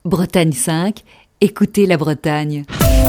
Bretagne 5, écoutez la Bretagne.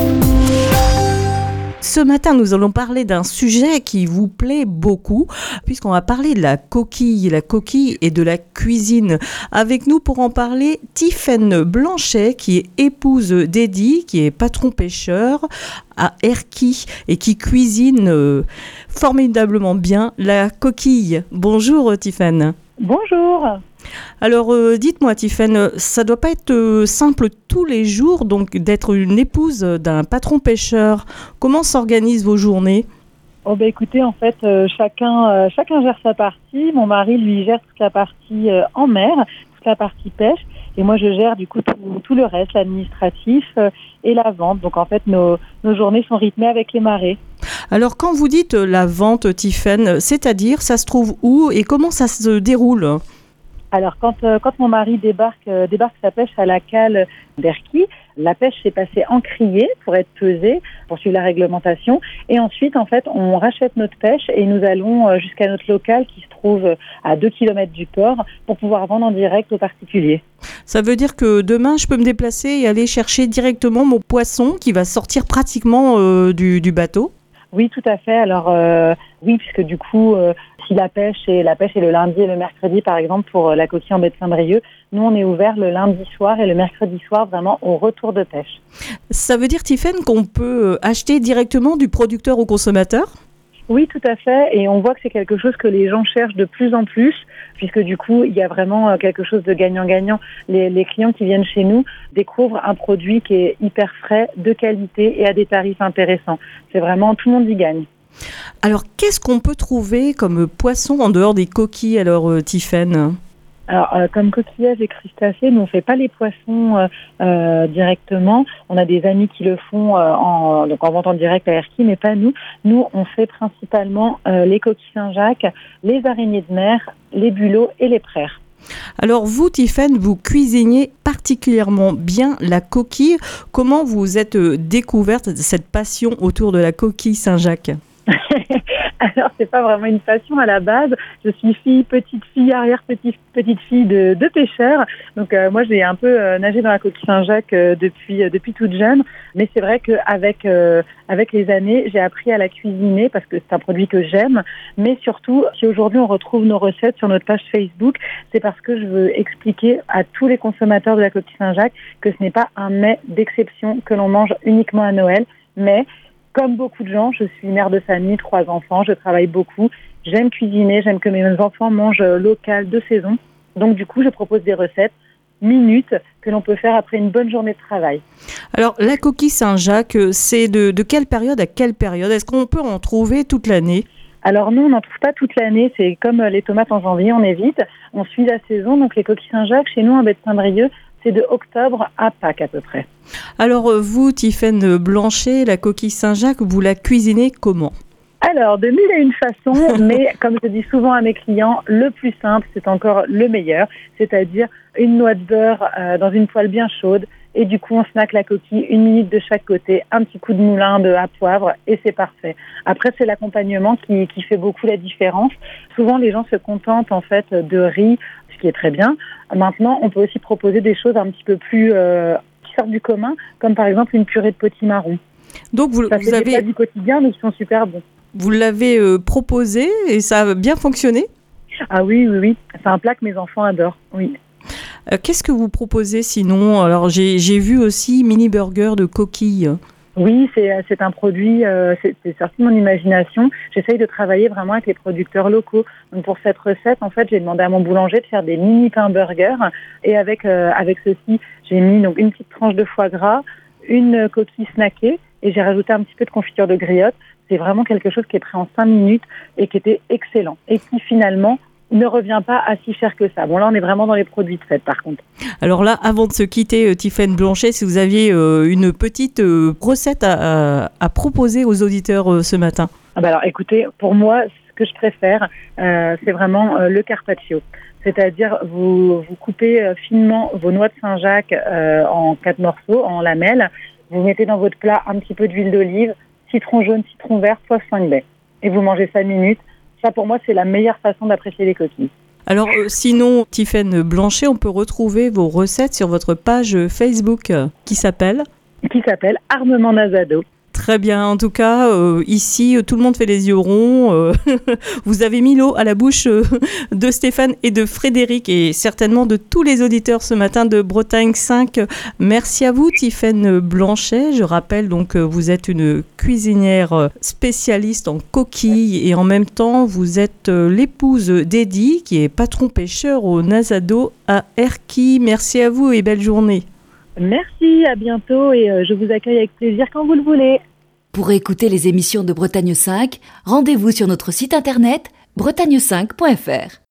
Ce matin, nous allons parler d'un sujet qui vous plaît beaucoup, puisqu'on va parler de la coquille et de la cuisine. Avec nous pour en parler, Tiffaine Blanchet, qui est épouse d'Eddy, qui est patron pêcheur à Erquy et qui cuisine formidablement bien la coquille. Bonjour Tiffaine. Bonjour. Alors dites-moi Tiffaine, ça doit pas être simple tous les jours donc d'être une épouse d'un patron pêcheur. Comment s'organisent vos journées ? Écoutez, en fait, chacun gère sa partie. Mon mari, lui, gère toute la partie en mer, toute la partie pêche. Et moi, je gère du coup tout le reste, l'administratif et la vente. Donc en fait, nos journées sont rythmées avec les marées. Alors quand vous dites la vente, Tiffaine, c'est-à-dire ça se trouve où et comment ça se déroule ? Alors quand mon mari débarque sa pêche à la cale d'Erquy, la pêche s'est passée en criée pour être pesée, pour suivre la réglementation. Et ensuite, en fait, on rachète notre pêche et nous allons jusqu'à notre local qui se trouve à 2 km du port pour pouvoir vendre en direct aux particuliers. Ça veut dire que demain, je peux me déplacer et aller chercher directement mon poisson qui va sortir pratiquement du bateau ? Oui, tout à fait. Alors oui, puisque du coup, si la pêche est le lundi et le mercredi, par exemple, pour la coquille en baie de Saint-Brieuc, nous, on est ouvert le lundi soir et le mercredi soir, vraiment au retour de pêche. Ça veut dire, Tiffaine, qu'on peut acheter directement du producteur au consommateur ? Oui, tout à fait. Et on voit que c'est quelque chose que les gens cherchent de plus en plus, puisque du coup, il y a vraiment quelque chose de gagnant-gagnant. Les clients qui viennent chez nous découvrent un produit qui est hyper frais, de qualité et à des tarifs intéressants. C'est vraiment, tout le monde y gagne. Alors, qu'est-ce qu'on peut trouver comme poisson en dehors des coquilles, alors, Tiffaine ? Alors, comme coquillages et crustacés, nous on fait pas les poissons directement. On a des amis qui le font en vente en direct à Erquy, mais pas nous. Nous, on fait principalement les coquilles Saint-Jacques, les araignées de mer, les bulots et les praires. Alors vous, Tiffaine, vous cuisinez particulièrement bien la coquille. Comment vous êtes découverte cette passion autour de la coquille Saint-Jacques ? Alors, c'est pas vraiment une passion à la base. Je suis petite fille, arrière-petite fille de pêcheurs. Donc, moi, j'ai un peu nagé dans la coquille Saint-Jacques depuis toute jeune. Mais c'est vrai qu'avec avec les années, j'ai appris à la cuisiner parce que c'est un produit que j'aime. Mais surtout, si aujourd'hui on retrouve nos recettes sur notre page Facebook, c'est parce que je veux expliquer à tous les consommateurs de la coquille Saint-Jacques que ce n'est pas un mets d'exception que l'on mange uniquement à Noël, mais comme beaucoup de gens, je suis mère de famille, 3 enfants, je travaille beaucoup, j'aime cuisiner, j'aime que mes enfants mangent local de saison. Donc du coup, je propose des recettes minutes que l'on peut faire après une bonne journée de travail. Alors, la coquille Saint-Jacques, c'est de quelle période à quelle période ? Est-ce qu'on peut en trouver toute l'année ? Alors nous, on n'en trouve pas toute l'année, c'est comme les tomates en janvier, on évite, on suit la saison. Donc les coquilles Saint-Jacques, chez nous en baie de Saint-Brieuc, c'est de octobre à Pâques à peu près. Alors vous, Tiffaine Blanchet, la coquille Saint-Jacques, vous la cuisinez comment ? Alors, de mille et une façons, mais comme je dis souvent à mes clients, le plus simple, c'est encore le meilleur, c'est-à-dire une noix de beurre dans une poêle bien chaude, et du coup, on snack la coquille 1 minute de chaque côté, un petit coup de moulin à poivre, et c'est parfait. Après, c'est l'accompagnement qui fait beaucoup la différence. Souvent, les gens se contentent en fait de riz, ce qui est très bien. Maintenant, on peut aussi proposer des choses un petit peu plus qui sortent du commun, comme par exemple une purée de potimarron. Donc vous C'est des plats du quotidien, mais qui sont super bons. Vous l'avez proposé et ça a bien fonctionné ? Ah oui. C'est un plat que mes enfants adorent, oui. Qu'est-ce que vous proposez sinon ? Alors j'ai vu aussi mini burger de coquille. Oui, c'est un produit, c'est sorti de mon imagination. J'essaye de travailler vraiment avec les producteurs locaux. Donc pour cette recette, en fait, j'ai demandé à mon boulanger de faire des mini pains burgers. Et avec ceci, j'ai mis donc une petite tranche de foie gras, une coquille snackée et j'ai rajouté un petit peu de confiture de griotte. C'est vraiment quelque chose qui est prêt en 5 minutes et qui était excellent. Et qui finalement ne revient pas à si cher que ça. Bon, là, on est vraiment dans les produits de fête, par contre. Alors là, avant de se quitter, Tiffaine Blanchet, si vous aviez une petite recette à proposer aux auditeurs ce matin. Alors, écoutez, pour moi, ce que je préfère, c'est vraiment le carpaccio. C'est-à-dire, vous coupez finement vos noix de Saint-Jacques en 4 morceaux, en lamelles. Vous mettez dans votre plat un petit peu d'huile d'olive, citron jaune, citron vert, poivre 5 baies. Et vous mangez 5 minutes. Ça, pour moi, c'est la meilleure façon d'apprécier les coquilles. Alors sinon, Tiffaine Blanchet, on peut retrouver vos recettes sur votre page Facebook qui s'appelle Armement Nazado. Très bien, en tout cas, ici, tout le monde fait les yeux ronds. Vous avez mis l'eau à la bouche de Stéphane et de Frédéric et certainement de tous les auditeurs ce matin de Bretagne 5. Merci à vous, Tiffaine Blanchet. Je rappelle donc que vous êtes une cuisinière spécialiste en coquilles et en même temps, vous êtes l'épouse d'Eddy, qui est patron pêcheur au Nazado à Erquy. Merci à vous et belle journée. Merci, à bientôt et je vous accueille avec plaisir quand vous le voulez. Pour écouter les émissions de Bretagne 5, rendez-vous sur notre site internet bretagne5.fr.